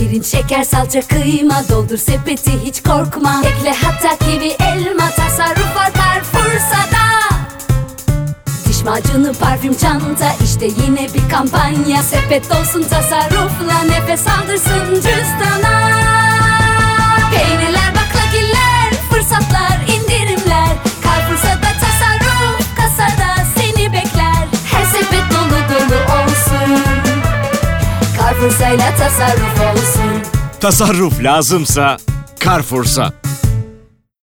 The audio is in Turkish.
Pirinç, şeker, salça, kıyma, doldur sepeti hiç korkma. Ekle hatta kivi, elma, tasarruf var Carrefour'da. Diş macunu, parfüm, çanta, işte yine bir kampanya. Sepet dolsun tasarrufla, nefes aldırsın cüzdana. Peynirler, baklagiller, fırsatlar, indirimler. Carrefour'da tasarruf, kasada seni bekler. Her sepet dolu dolu olsun, Carrefour'da tasarruf olsun. Tasarruf lazımsa Carrefour'sa.